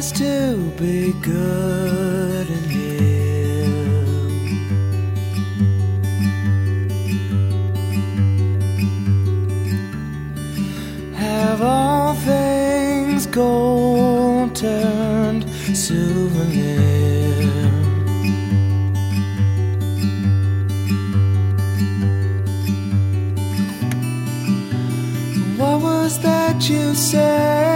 has to be good in him. Have all things gold turned souvenir? What was that you said?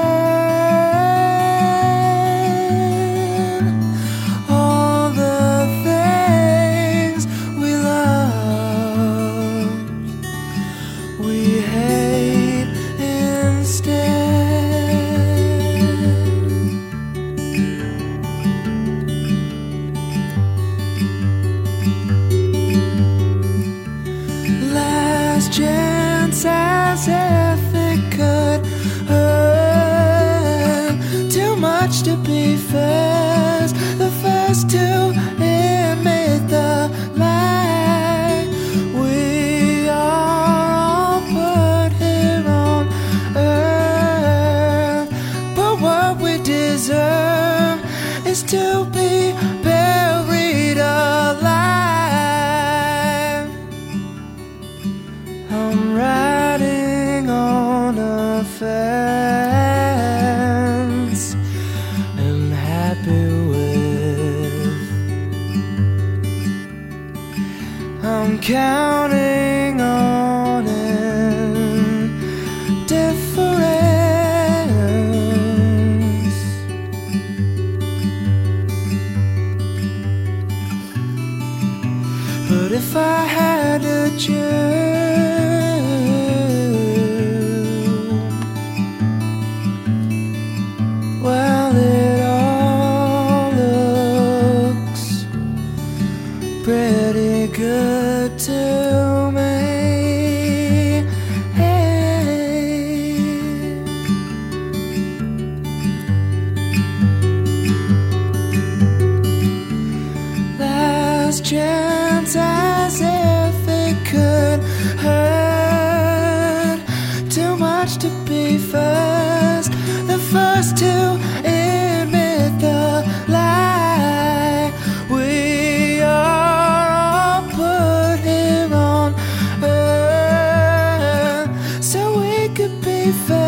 All the things we love, we hate instead. Last chance, as if it could hurt too much to be first, the first to admit the lie. We are all put here on earth, but what we deserve is to be buried alive. I'm riding on a fence and happy with. I'm counting on indifference. But if I had to choose, well, it all looks pretty good to me. Last chance, as if it could hurt too much to be first, the first to admit the lie. We are all put here on earth so we could be first.